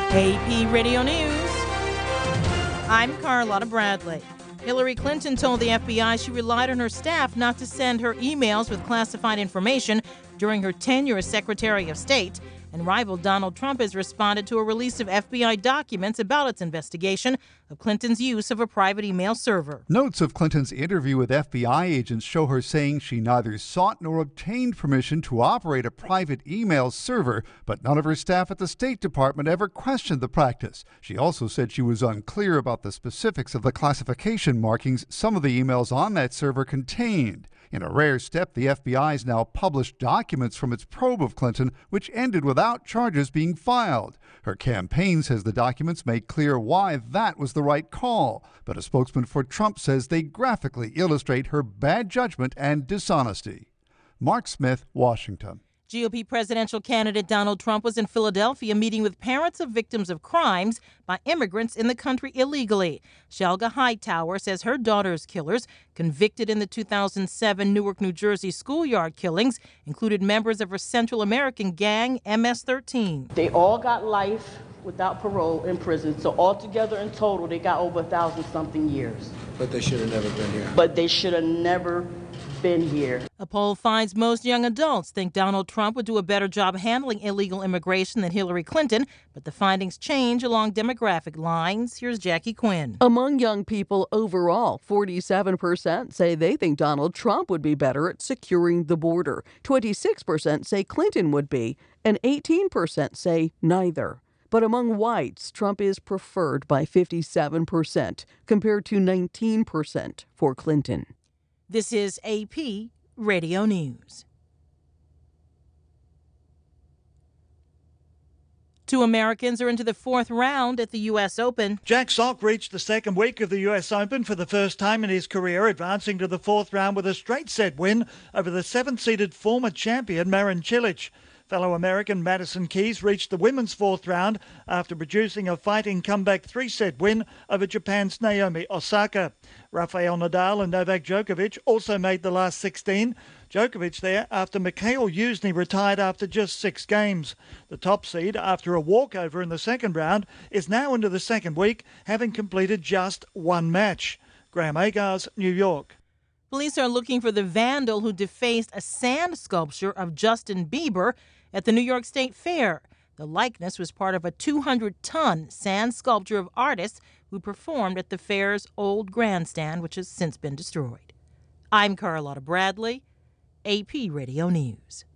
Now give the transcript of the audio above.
AP Radio News. I'm Carlotta Bradley. Hillary Clinton told the FBI she relied on her staff not to send her emails with classified information during her tenure as Secretary of State. And rival Donald Trump has responded to a release of FBI documents about its investigation of Clinton's use of a private email server. Notes of Clinton's interview with FBI agents show her saying she neither sought nor obtained permission to operate a private email server, but none of her staff at the State Department ever questioned the practice. She also said she was unclear about the specifics of the classification markings some of the emails on that server contained. In a rare step, the FBI has now published documents from its probe of Clinton, which ended without charges being filed. Her campaign says the documents make clear why that was the right call, but a spokesman for Trump says they graphically illustrate her bad judgment and dishonesty. Mark Smith, Washington. GOP presidential candidate Donald Trump was in Philadelphia meeting with parents of victims of crimes by immigrants in the country illegally. Shelga Hightower says her daughter's killers, convicted in the 2007 Newark, New Jersey schoolyard killings, included members of her Central American gang, MS-13. They all got life without parole in prison, so altogether in total, they got over 1,000-something years. But they should have never been here. But they should have never been here. A poll finds most young adults think Donald Trump would do a better job handling illegal immigration than Hillary Clinton, but the findings change along demographic lines. Here's Jackie Quinn. Among young people overall, 47% say they think Donald Trump would be better at securing the border. 26% say Clinton would be, and 18% say neither. But among whites, Trump is preferred by 57%, compared to 19% for Clinton. This is AP Radio News. Two Americans are into the fourth round at the U.S. Open. Jack Sock reached the second week of the U.S. Open for the first time in his career, advancing to the fourth round with a straight-set win over the seventh-seeded former champion Marin Cilic. Fellow American Madison Keys reached the women's fourth round after producing a fighting comeback three-set win over Japan's Naomi Osaka. Rafael Nadal and Novak Djokovic also made the last 16. Djokovic there after Mikhail Yuzny retired after just 6 games. The top seed, after a walkover in the second round, is now into the second week, having completed just one match. Graham Agars, New York. Police are looking for the vandal who defaced a sand sculpture of Justin Bieber at the New York State Fair. The likeness was part of a 200-ton sand sculpture of artists who performed at the fair's old grandstand, which has since been destroyed. I'm Carlotta Bradley, AP Radio News.